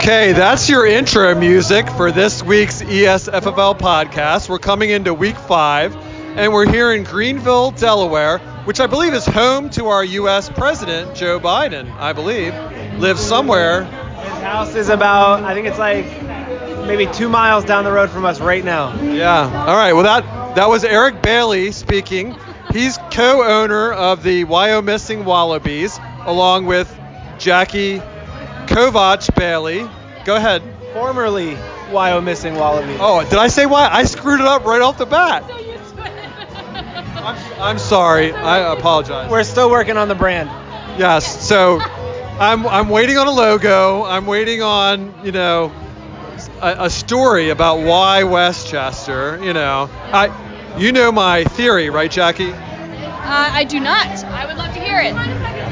Okay, that's your intro music for this week's ESFFL podcast. We're coming into week 5, and we're here in Greenville, Delaware, which I believe is home to our U.S. President, Joe Biden, I believe. Lives somewhere. His house is about, I think it's like maybe 2 miles down the road from us right now. Yeah. All right. Well, that was Eric Bailey speaking. He's co-owner of the Wyomissing Wallabies, along with Jackie Kovach Bailey. Go ahead. Formerly Wyomissing Wallabies. Oh, did I say why? I screwed it up right off the bat. I'm sorry. I apologize. We're still working on the brand. Yes. So I'm waiting on a logo. I'm waiting on, a story about why Westchester, You know my theory, right, Jackie? I do not. I would love to hear it.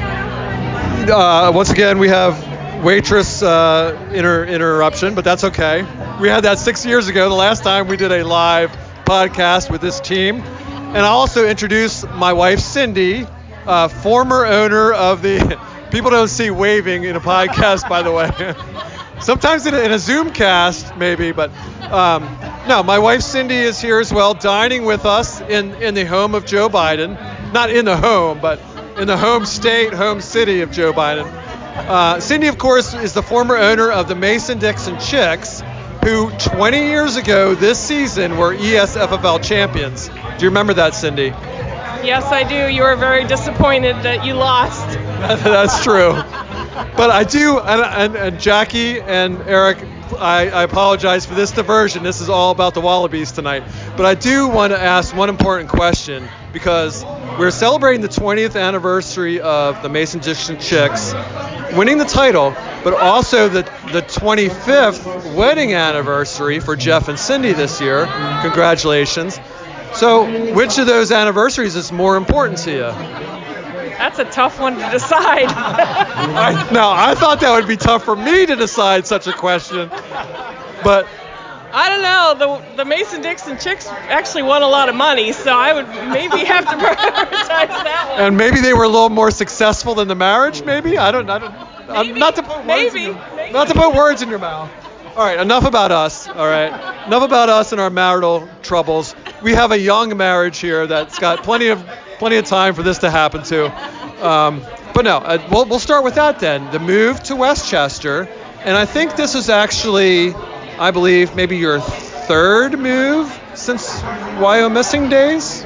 Once again, we have waitress interruption, but that's okay. We had that 6 years ago, the last time we did a live podcast with this team. And I'll also introduce my wife, Cindy, former owner of the... People don't see waving in a podcast, by the way. Sometimes in a Zoom cast, maybe, but no, my wife, Cindy, is here as well, dining with us in the home of Joe Biden. Not in the home, but in the home state, home city of Joe Biden. Cindy, of course, is the former owner of the Mason-Dixon Chicks, who 20 years ago this season were ESFFL champions. Do you remember that, Cindy? Yes, I do. You were very disappointed that you lost. That's true. But I do, and Jackie and Eric, I apologize for this diversion. This is all about the Wallabies tonight. But I do want to ask one important question, because we're celebrating the 20th anniversary of the Mason-Dixon Chicks winning the title, but also the 25th wedding anniversary for Jeff and Cindy this year. Congratulations. So which of those anniversaries is more important to you? That's a tough one to decide. I thought that would be tough for me to decide such a question. But I don't know. The Mason-Dixon Chicks actually won a lot of money, so I would maybe have to prioritize that one. And maybe they were a little more successful than the marriage, maybe? Not to put words in your mouth. All right, enough about us. All right. Enough about us and our marital troubles. We have a young marriage here that's got plenty of time for this to happen to. But no, we'll start with that then. The move to Westchester, and I think this is actually, I believe, maybe your third move since Wyomissing days?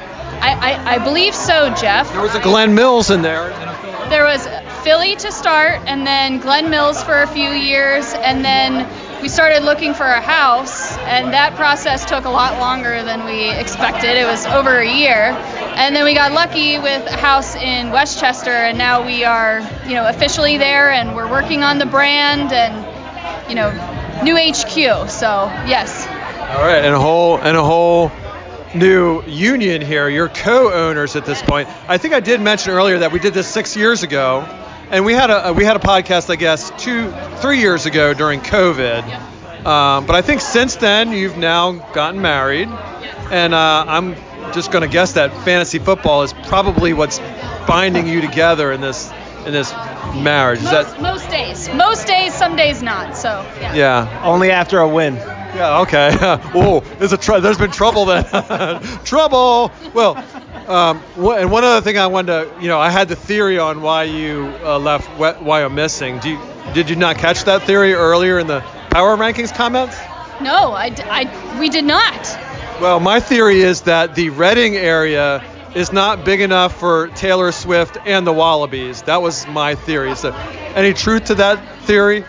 I believe so, Jeff. There was a Glen Mills in there. There was Philly to start, and then Glen Mills for a few years, and then we started looking for a house, and that process took a lot longer than we expected. It was over a year. And then we got lucky with a house in Westchester, and now we are, officially there, and we're working on the brand and, new HQ. So, yes. All right, and a whole new union here. You're co-owners at this point. I think I did mention earlier that we did this 6 years ago, and we had a podcast, I guess, 3 years ago during COVID. Yep. But I think since then you've now gotten married, and I'm just going to guess that fantasy football is probably what's binding you together in this marriage. Most days, some days not. So yeah. Yeah. Only after a win. Yeah. Okay. Oh, there's been trouble then. Trouble. Well, and one other thing I wanted to, I had the theory on why you left Wyomissing. Did you not catch that theory earlier in the Power Rankings comments? No, we did not. Well, my theory is that the Reading area is not big enough for Taylor Swift and the Wallabies. That was my theory. So, any truth to that theory?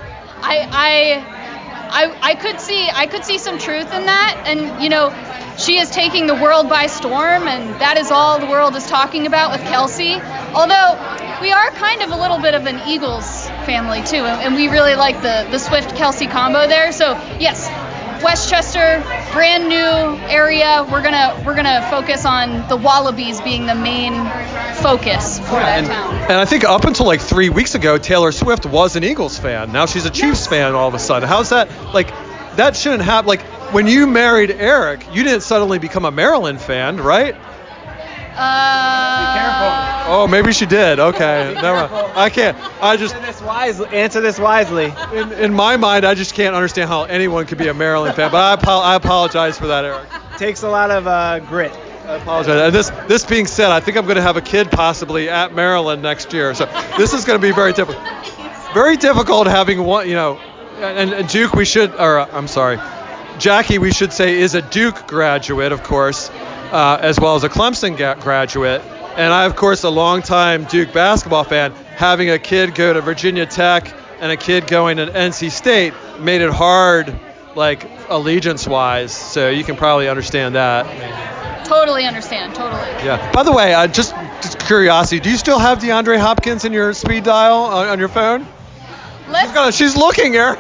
I could see some truth in that, and she is taking the world by storm, and that is all the world is talking about with Kelsey. Although we are kind of a little bit of an Eagles family too, and we really like the Swift-Kelsey combo there. So yes, Westchester, brand new area. We're gonna focus on the Wallabies being the main focus for that town. And I think up until like 3 weeks ago, Taylor Swift was an Eagles fan. Now she's a Chiefs fan all of a sudden. How's that? Like, that shouldn't happen. Like, when you married Eric, you didn't suddenly become a Maryland fan, right? Be careful. Oh, maybe she did. Okay, never mind. I can't. I just Answer this wisely. in my mind, I just can't understand how anyone could be a Maryland fan. But I apologize for that, Eric. Takes a lot of grit. I apologize. And this being said, I think I'm going to have a kid possibly at Maryland next year. So this is going to be very difficult. Very difficult having one, and Duke, Jackie, we should say, is a Duke graduate, of course, as well as a Clemson graduate. And I, of course, a longtime Duke basketball fan. Having a kid go to Virginia Tech and a kid going to NC State made it hard, like, allegiance-wise. So you can probably understand that. Totally understand. Totally. Yeah. By the way, just curiosity, do you still have DeAndre Hopkins in your speed dial on your phone? She's looking, Eric.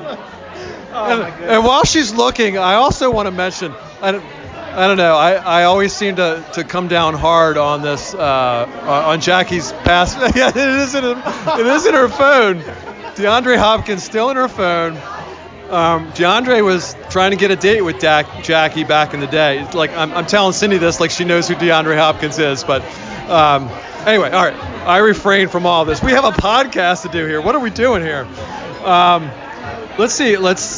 And while she's looking, I also want to mention, I don't know, I always seem to come down hard on this, on Jackie's pass. Yeah, it is in her phone. DeAndre Hopkins still in her phone. DeAndre was trying to get a date with Jackie back in the day. It's like I'm telling Cindy this like she knows who DeAndre Hopkins is, but anyway, all right. I refrain from all this. We have a podcast to do here. What are we doing here? Let's see.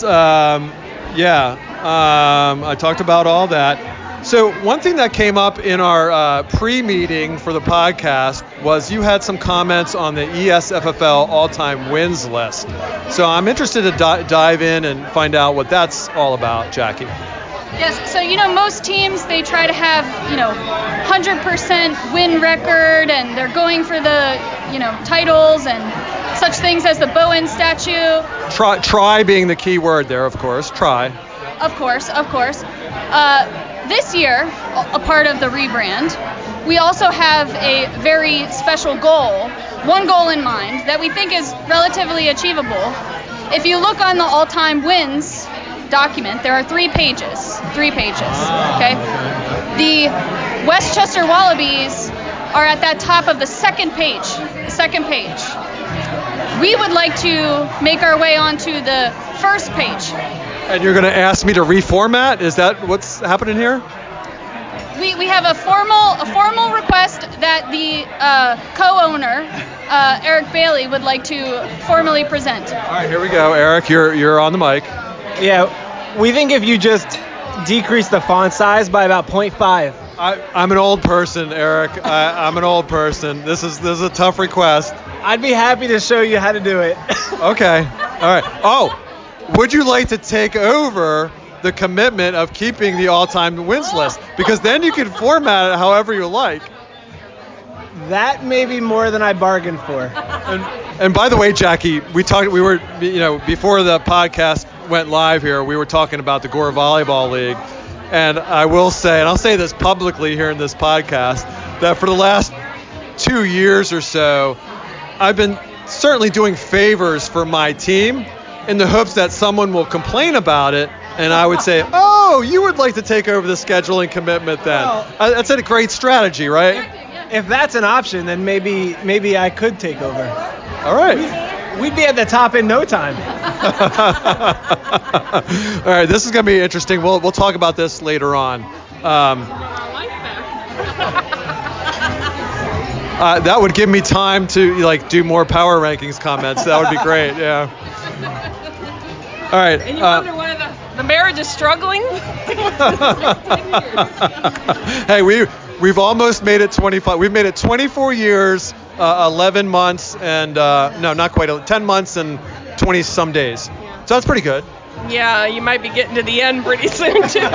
I talked about all that. So one thing that came up in our pre-meeting for the podcast was you had some comments on the ESFFL all-time wins list. So I'm interested to dive in and find out what that's all about, Jackie. Yes, so most teams, they try to have 100% win record, and they're going for the titles and such things as the Bowen statue. Try being the key word there, of course. Try. Of course. This year, a part of the rebrand, we also have a very special goal, one goal in mind that we think is relatively achievable. If you look on the all-time wins document, there are 3 pages. Okay? The Westchester Wallabies are at that top of the second page. We would like to make our way onto the first page. And you're going to ask me to reformat? Is that what's happening here? We have a formal request that the co-owner, Eric Bailey, would like to formally present. All right, here we go. Eric, you're on the mic. Yeah, we think if you just decrease the font size by about 0.5. I'm an old person, Eric. I'm an old person. This is a tough request. I'd be happy to show you how to do it. Okay. All right. Oh, would you like to take over the commitment of keeping the all-time wins list? Because then you can format it however you like. That may be more than I bargained for. And by the way, Jackie, we were before the podcast went live here, we were talking about the Gore Volleyball League. And I will say, and I'll say this publicly here in this podcast, that for the last 2 years or so, I've been certainly doing favors for my team in the hopes that someone will complain about it, and I would say, oh, you would like to take over the scheduling commitment then. That's a great strategy, right? If that's an option, then maybe I could take over. All right. We'd be at the top in no time. All right, this is going to be interesting. We'll talk about this later on. That would give me time to do more power rankings comments. That would be great. Yeah. All right. And you wonder why the marriage is struggling? Hey, we've almost made it 25. We've made it 24 years, 11 months, and no, not quite 10 months and 20 some days. Yeah. So that's pretty good. Yeah, you might be getting to the end pretty soon too.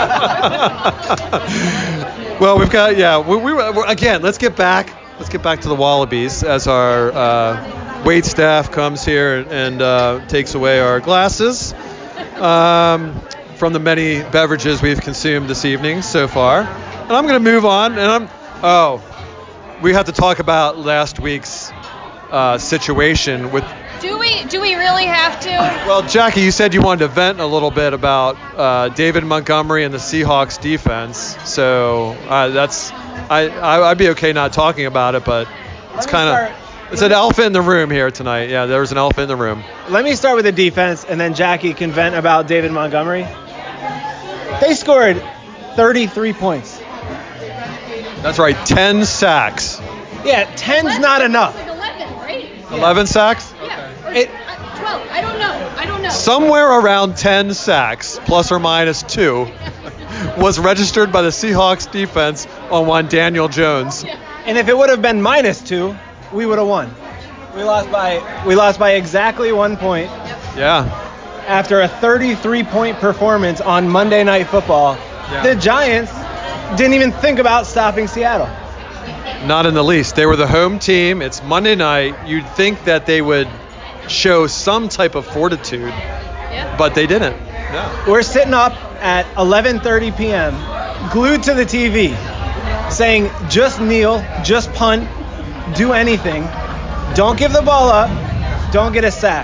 Well, we've got we again. Let's get back to the Wallabies as our wait staff comes here and takes away our glasses from the many beverages we've consumed this evening so far. And I'm going to move on, and we have to talk about last week's situation with. Do we really have to? Well, Jackie, you said you wanted to vent a little bit about David Montgomery and the Seahawks defense, so I'd be okay not talking about it, but it's an elephant in the room here tonight. Yeah, there's an elephant in the room. Let me start with the defense, and then Jackie can vent about David Montgomery. They scored 33 points. That's right, 10 sacks. Yeah, 10's not enough. Like 11, right? 11 sacks? Yeah. Or It- 12. I don't know. Somewhere around 10 sacks, plus or minus 2, was registered by the Seahawks defense on one Daniel Jones. And if it would have been -2, we would have won. We lost by exactly 1 point Yeah. after a 33-point performance on Monday Night Football. Yeah. The Giants didn't even think about stopping Seattle. Not in the least. They were the home team. It's Monday night. You'd think that they would show some type of fortitude, Yeah. but they didn't. No. We're sitting up at 11:30 p.m., glued to the TV, saying, just kneel, just punt, do anything. Don't give the ball up. Don't get a sack.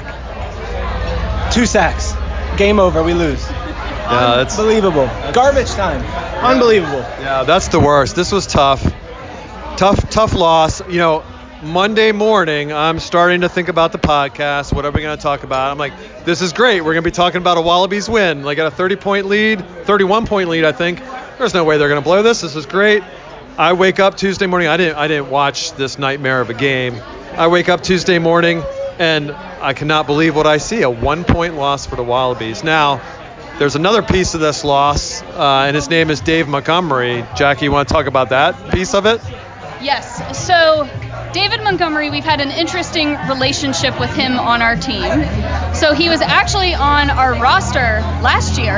2 sacks. Game over. We lose. Yeah, that's Unbelievable. Garbage time. Unbelievable. yeah, that's the worst. This was tough. Tough loss. You know, Monday morning, I'm starting to think about the podcast. What are we going to talk about? I'm like, this is great. We're going to be talking about a Wallabies win. Like at a 30-point lead, 31-point lead, I think. There's no way they're going to blow this. This is great. I wake up Tuesday morning. I didn't watch this nightmare of a game. I wake up Tuesday morning, and I cannot believe what I see. A 1-point loss for the Wallabies. Now, there's another piece of this loss, and his name is Dave Montgomery. Jackie, you want to talk about that piece of it? Yes. So David Montgomery, we've had an interesting relationship with him on our team. So he was actually on our roster last year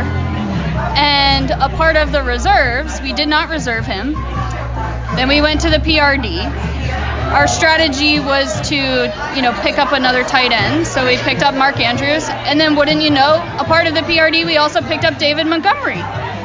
and a part of the reserves. We did not reserve him. Then we went to the PRD. Our strategy was to, pick up another tight end. So we picked up Mark Andrews. And then wouldn't you know, a part of the PRD, we also picked up David Montgomery.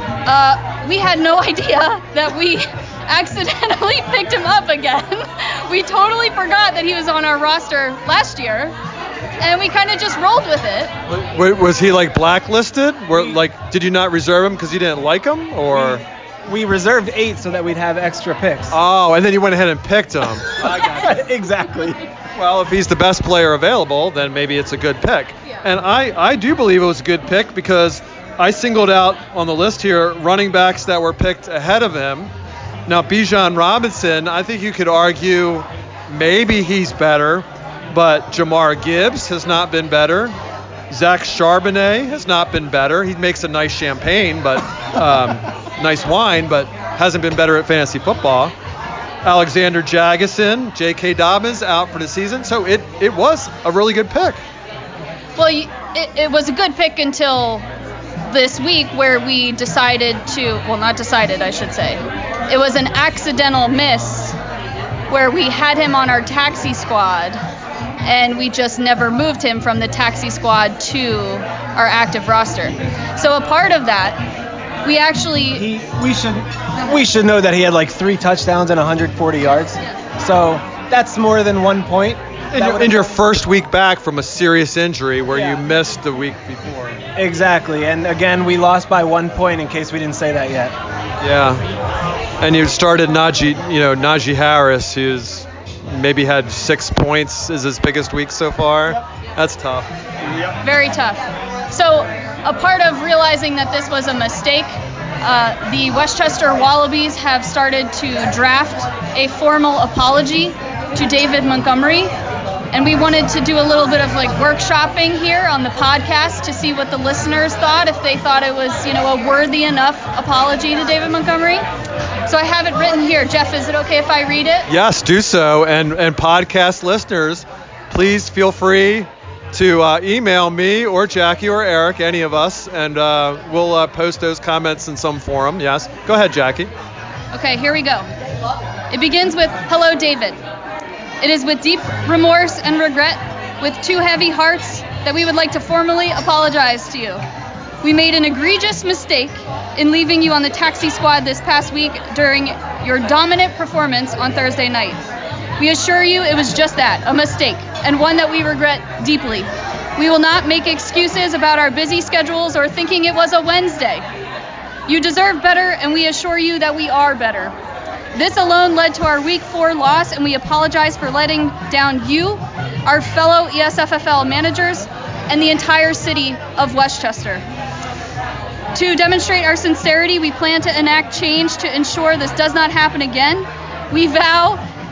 We had no idea that we accidentally picked him up again. We totally forgot that he was on our roster last year, and we kind of just rolled with it. Was he like blacklisted? Did you not reserve him because you didn't like him, or? We reserved 8 so that we'd have extra picks. Oh, and then you went ahead and picked him. Exactly. Well, if he's the best player available, then maybe it's a good pick. Yeah. And I do believe it was a good pick because I singled out on the list here running backs that were picked ahead of him. Now, Bijan Robinson, I think you could argue maybe he's better, but Jamar Gibbs has not been better. Zach Charbonnet has not been better. He makes a nice champagne, but nice wine, but hasn't been better at fantasy football. Alexander Jackson, J.K. Dobbins out for the season, so it was a really good pick. Well, it was a good pick until this week where we decided not decided, I should say. It was an accidental miss where we had him on our taxi squad and we just never moved him from the taxi squad to our active roster. So a part of that, we actually... We should know that he had like 3 touchdowns and 140 yards. So that's more than 1 point. In your first week back from a serious injury where you missed the week before. Exactly. And again, we lost by 1 point in case we didn't say that yet. Yeah. And you started Najee Harris, who's maybe had 6 points is his biggest week so far. That's tough. Very tough. So a part of realizing that this was a mistake, the Westchester Wallabies have started to draft a formal apology to David Montgomery. And we wanted to do a little bit of workshopping here on the podcast to see what the listeners thought, if they thought it was, a worthy enough apology to David Montgomery. So I have it written here. Jeff, is it okay if I read it? Yes, do so. And podcast listeners, please feel free to email me or Jackie or Eric, any of us, and we'll post those comments in some forum. Yes. Go ahead, Jackie. Okay, here we go. It begins with, "Hello, David. It is with deep remorse and regret, with 2 heavy hearts, that we would like to formally apologize to you. We made an egregious mistake in leaving you on the taxi squad this past week during your dominant performance on Thursday night. We assure you it was just that, a mistake, and one that we regret deeply. We will not make excuses about our busy schedules or thinking it was a Wednesday. You deserve better, and we assure you that we are better. This alone led to our Week 4 loss, and we apologize for letting down you, our fellow ESFFL managers, and the entire city of Westchester. To demonstrate our sincerity, we plan to enact change to ensure this does not happen again. We vow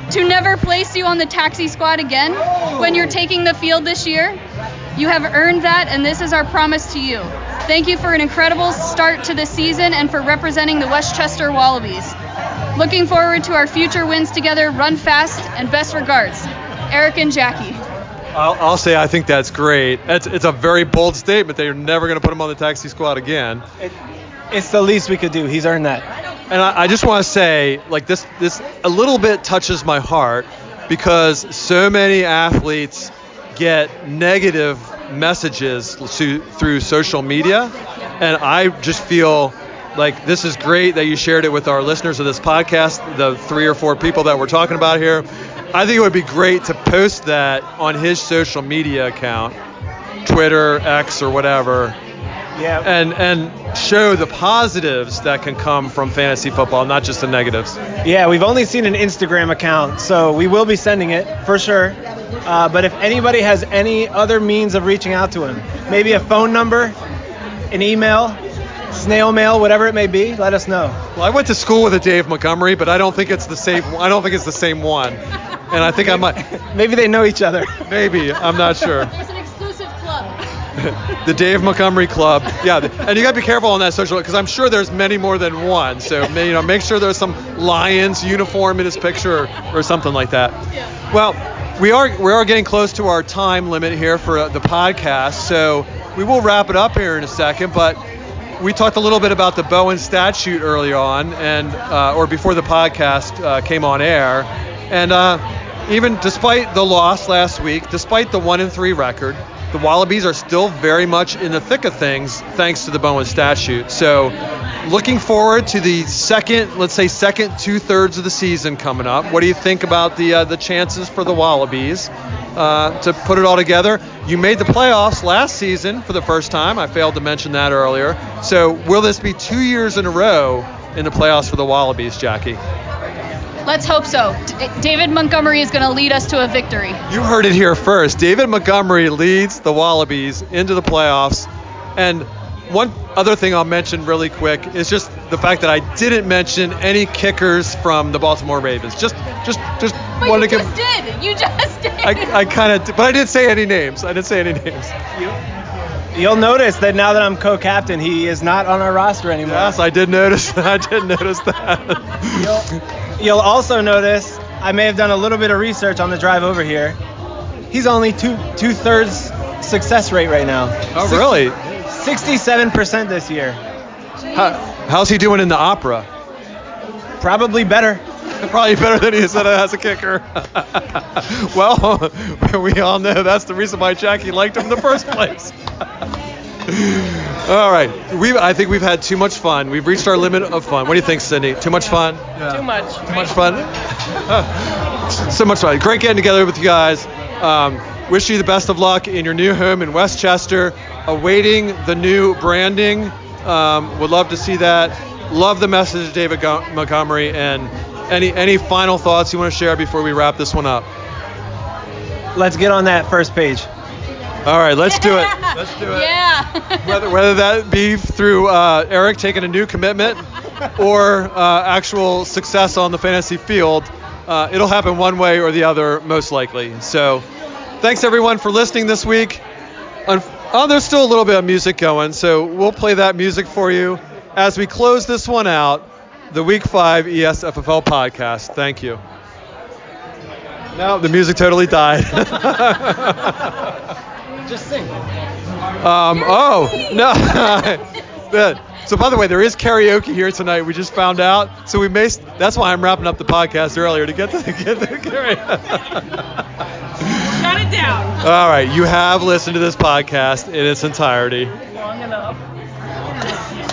to never place you on the taxi squad again when you're taking the field this year. You have earned that, and this is our promise to you. Thank you for an incredible start to the season and for representing the Westchester Wallabies. Looking forward to our future wins together. Run fast, and best regards, Eric and Jackie. I'll say I think that's great. It's a very bold statement that you're never going to put him on the taxi squad again. It's the least we could do. He's earned that. And I just want to say, like, this a little bit touches my heart because so many athletes get negative messages through social media, and I just feel like this is great that you shared it with our listeners of this podcast, the 3 or 4 people that we're talking about here. I think it would be great to post that on his social media account, Twitter, X, or whatever, Yeah. and show the positives that can come from fantasy football, not just the negatives. Yeah, we've only seen an Instagram account, so we will be sending it for sure. But if anybody has any other means of reaching out to him, maybe a phone number, an email, snail mail, whatever it may be, let us know. Well, I went to school with a Dave Montgomery, but I don't think it's the same. I don't think it's the same one. And I think I might. Maybe they know each other. Maybe, I'm not sure. There's an exclusive club. The Dave Montgomery Club. Yeah, and you got to be careful on that social, because I'm sure there's many more than one. So, make sure there's some Lions uniform in his picture or something like that. Yeah. Well, we are getting close to our time limit here for the podcast, so we will wrap it up here in a second. But we talked a little bit about the Bowen stat sheet early on, and or before the podcast came on air, and even despite the loss last week, despite the 1-3 record, the Wallabies are still very much in the thick of things thanks to the Bowen stat sheet. So looking forward to the second 2/3 of the season coming up. What do you think about the chances for the Wallabies to put it all together? You made the playoffs last season for the first time. I failed to mention that earlier. So will this be 2 years in a row in the playoffs for the Wallabies, Jackie? Let's hope so. David Montgomery is going to lead us to a victory. You heard it here first. David Montgomery leads the Wallabies into the playoffs. And one other thing I'll mention really quick is just the fact that I didn't mention any kickers from the Baltimore Ravens. Just But wanted you to just did. You just did. I kind of, but I didn't say any names. You'll notice that now that I'm co-captain, he is not on our roster anymore. Yes, I did notice. I did notice that. You'll also notice I may have done a little bit of research on the drive over here. He's only two-thirds success rate right now. Oh, really? 67% this year. How's he doing in the opera? Probably better. Probably better than he is as a kicker. Well, we all know that's the reason why Jackie liked him in the first place. All right. I think we've had too much fun. We've reached our limit of fun. What do you think, Sydney? Too much fun? Yeah. Too much. Too much fun? So much fun. Great getting together with you guys. Wish you the best of luck in your new home in Westchester. Awaiting the new branding. Would love to see that. Love the message of David Montgomery. And any final thoughts you want to share before we wrap this one up? Let's get on that first page. All right, let's do it. Let's do it. Yeah. Whether that be through Eric taking a new commitment or actual success on the fantasy field, it'll happen one way or the other, most likely. So thanks, everyone, for listening this week. There's still a little bit of music going, so we'll play that music for you as we close this one out, the Week 5 ESFFL podcast. Thank you. No, the music totally died. Just sing. Oh, no. Good. So, by the way, there is karaoke here tonight. We just found out. So that's why I'm wrapping up the podcast earlier, to get the karaoke. Shut it down. All right. You have listened to this podcast in its entirety. Long enough.